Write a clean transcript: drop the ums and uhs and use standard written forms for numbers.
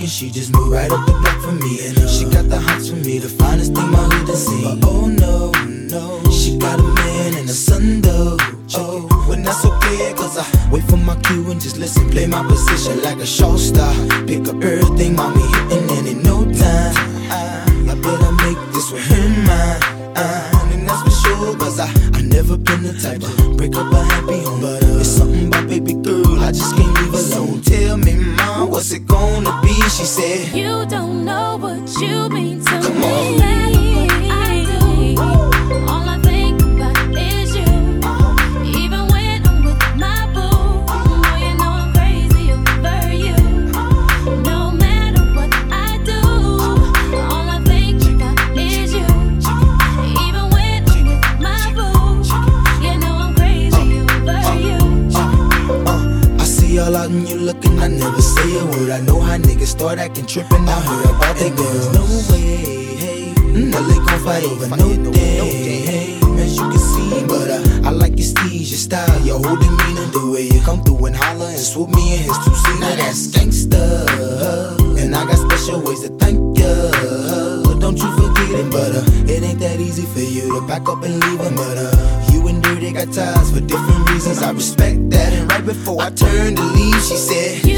she just moved right up the block for me. And she got the hots for me, the finest thing my hood has seen. But oh no, no, she got a man and a son though. Oh, when that's okay, cause I wait for my cue and just listen, play my position like a show star. Pick up everything, mommy hitting, and in no time I better make this with her mine. And that's for sure, cause I never been the type to break up a happy home. But it's something about baby girl, I just can't leave alone. Tell me, mom, what's it gonna be? She said, you don't know what you mean to come me. on. All I think about is you. Even when I'm with my boo, oh, you know I'm crazy over you. No matter what I do, all I think about is you. Even when I'm with my boo, you know I'm crazy over you. I see all out and you looking, I never say a word. I know how niggas start acting trippin'. I heard about that girls. No way, hey, no they gon' fight over no day, hey, as you can see. But I like your steez, your style, your whole demeanor, the way you come through and holler and swoop me in his two-seater. Now that's gangsta, and I got special ways to thank ya. Don't you forget it, but it ain't that easy for you to back up and leave him. But you and Dirty got ties for different reasons. I respect that. And right before I turned to leave, she said,